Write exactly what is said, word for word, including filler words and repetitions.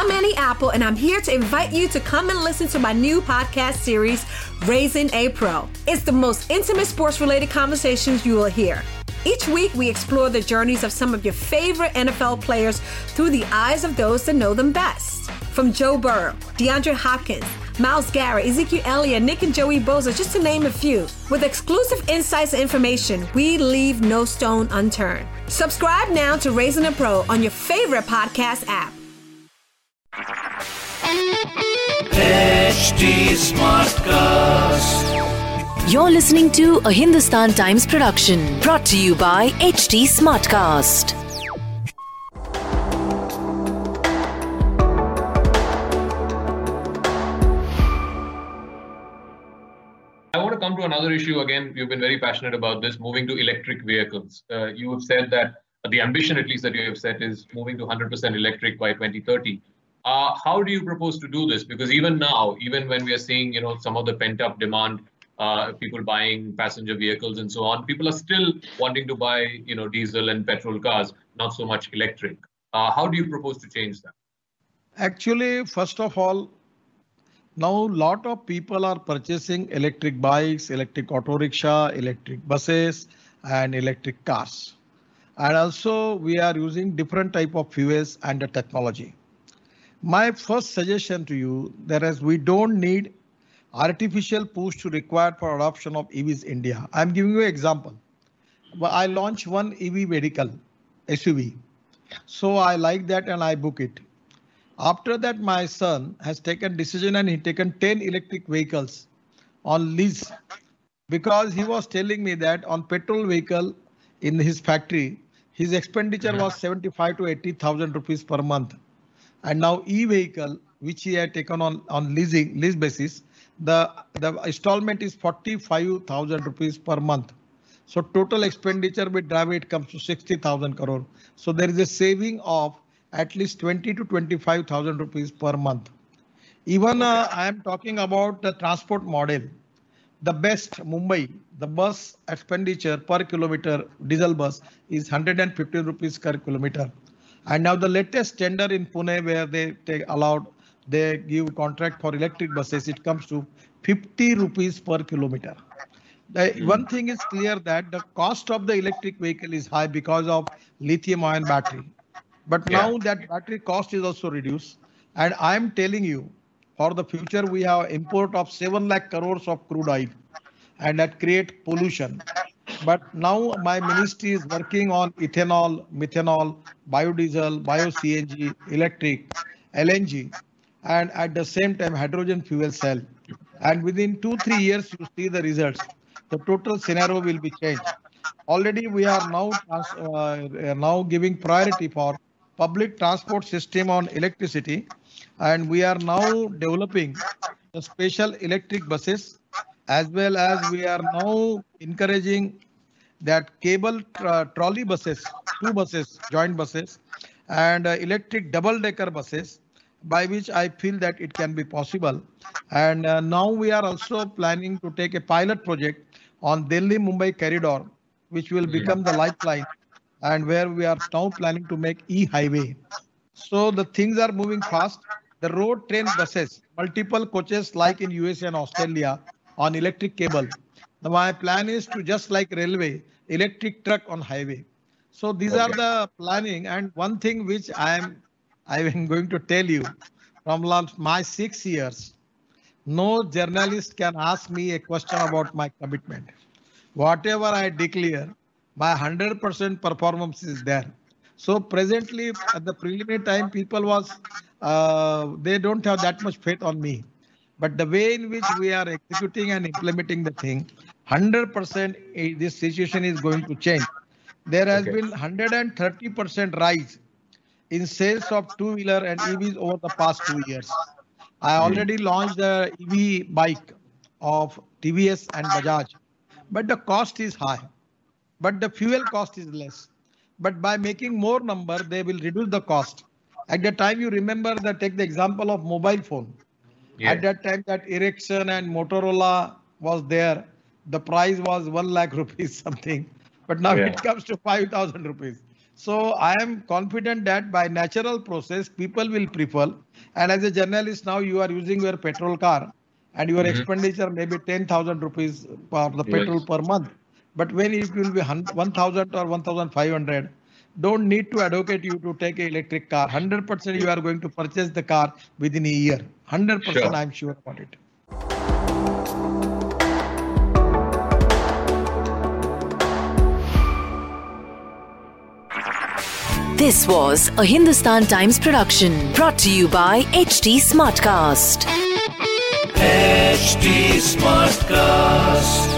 I'm Annie Apple, and I'm here to invite you to come and listen to my new podcast series, Raising a Pro. It's the most intimate sports-related conversations you will hear. Each week, we explore the journeys of some of your favorite N F L players through the eyes of those that know them best. From Joe Burrow, DeAndre Hopkins, Myles Garrett, Ezekiel Elliott, Nick and Joey Bosa, just to name a few. With exclusive insights and information, we leave no stone unturned. Subscribe now to Raising a Pro on your favorite podcast app. H D Smartcast. You're listening to a Hindustan Times production brought to you by H D Smartcast. I want to come to another issue again. You've been very passionate about this, moving to electric vehicles. Uh, you have said that uh, the ambition, at least that you have set, is moving to one hundred percent electric by twenty thirty. Uh, how do you propose to do this? Because even now, even when we are seeing, you know, some of the pent-up demand, uh, people buying passenger vehicles and so on, people are still wanting to buy, you know, diesel and petrol cars, not so much electric. Uh, how do you propose to change that? Actually, first of all, now a lot of people are purchasing electric bikes, electric auto rickshaw, electric buses, and electric cars. And also we are using different type of fuels and the technology. My first suggestion to you, that is, we don't need artificial push to require for adoption of E Vs in India. I'm giving you an example. I launched one E V vehicle, S U V. So I like that and I book it. After that, my son has taken decision and he taken ten electric vehicles on lease, because he was telling me that on petrol vehicle in his factory, his expenditure was seventy-five to eighty thousand rupees per month. And now e-vehicle, which he had taken on, on leasing lease basis, the, the installment is forty-five thousand rupees per month. So total expenditure with drive it comes to sixty thousand crore. So there is a saving of at least twenty to twenty-five thousand rupees per month. Even uh, I am talking about the transport model. The best Mumbai, the bus expenditure per kilometer diesel bus is one hundred fifty rupees per kilometer. And now the latest tender in Pune, where they take allowed, they give contract for electric buses, it comes to fifty rupees per kilometer. The one thing is clear, that the cost of the electric vehicle is high because of lithium ion battery. But Yeah. now that battery cost is also reduced. And I'm telling you, for the future, we have import of seven lakh crores of crude oil, and that create pollution. But now my ministry is working on ethanol, methanol, biodiesel, bio-C N G, electric, L N G, and at the same time hydrogen fuel cell. And within two, three years, you see the results. The total scenario will be changed. Already we are now trans- uh, now giving priority for public transport system on electricity, and we are now developing the special electric buses, as well as we are now encouraging that cable tra- trolley buses, two buses, joint buses, and uh, electric double-decker buses, by which I feel that it can be possible. And uh, now we are also planning to take a pilot project on Delhi-Mumbai corridor, which will become the lifeline, and where we are now planning to make e-highway. So the things are moving fast. The road train buses, multiple coaches like in U S A and Australia on electric cable. Now my plan is to, just like railway, electric truck on highway. So these are the planning. And one thing which I am I am going to tell you, from last my six years, no journalist can ask me a question about my commitment. Whatever I declare, my one hundred percent performance is there. So presently at the preliminary time, people was, uh, they don't have that much faith on me. But the way in which we are executing and implementing the thing, one hundred percent this situation is going to change. There has Okay. been one hundred thirty percent rise in sales of two-wheeler and E Vs over the past two years. I already launched the E V bike of T V S and Bajaj, but the cost is high, but the fuel cost is less. But by making more number, they will reduce the cost. At the time, you remember that, take the example of mobile phone. Yeah. At that time, that Ericsson and Motorola was there. The price was one lakh rupees something, but now Yeah. it comes to five thousand rupees. So I am confident that by natural process, people will prefer. And as a journalist, now you are using your petrol car and your mm-hmm. expenditure may be ten thousand rupees for the petrol yes. per month. But when it will be one thousand or one thousand five hundred, don't need to advocate you to take an electric car. one hundred percent you are going to purchase the car within a year. one hundred percent sure. I am sure about it. This was a Hindustan Times production brought to you by H T Smartcast. H T Smartcast.